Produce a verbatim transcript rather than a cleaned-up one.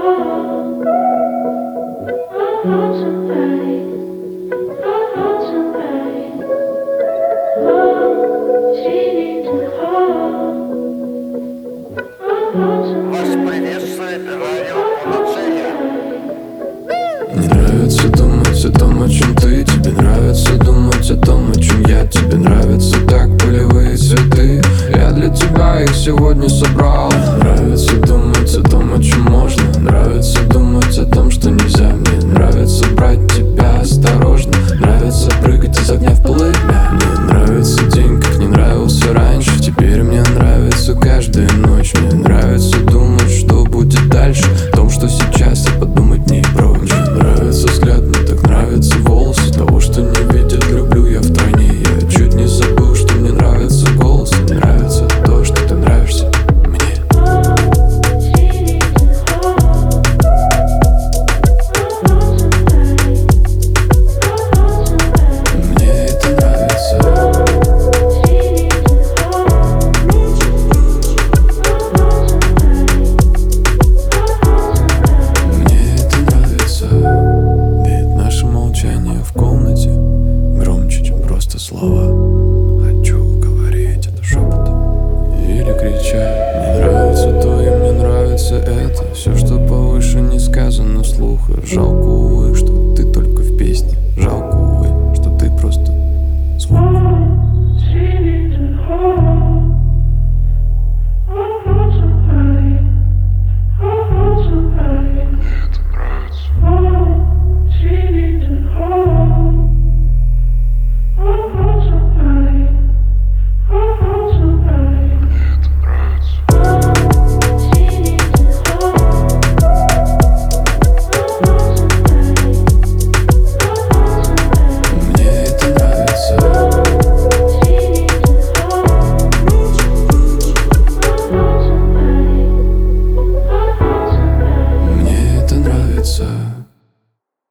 Не нравится думать о том, о чем ты. Тебе нравится думать о том, о чем я. Тебе нравится так полевые цветы. Я для тебя их сегодня собрал. Нравится думать о том, о чем можно. Нравится думать о том, что нельзя. Мне нравится брать тебя осторожно. Нравится прыгать из огня в полымя. Мне нравится день, как не нравился раньше. Теперь мне нравится каждая ночь. Мне нравится думать, что будет дальше. О том, что сейчас, и подумать не прочь. Нравится взгляд, мне так нравятся волосы. Того, что не видят, люблю я втройне. Я чуть не забыл, что мне нравится голос. Мне нравится то, что ты нравишься мне. Мне это нравится. Мне это нравится. Ведь наше молчание в комнате громче, чем просто слова. Хочу говорить это шепотом или кричать. Мне нравится то, и мне нравится это. Все, что повыше, не сказано вслух. И жалко, увы, что